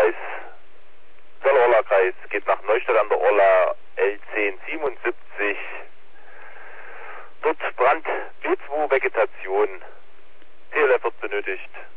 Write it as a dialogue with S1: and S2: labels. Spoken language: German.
S1: Kreis, Zell-Orla-Kreis, geht nach Neustadt an der Orla, L1077. Dort Brand, B2 Vegetation, TLF wird benötigt.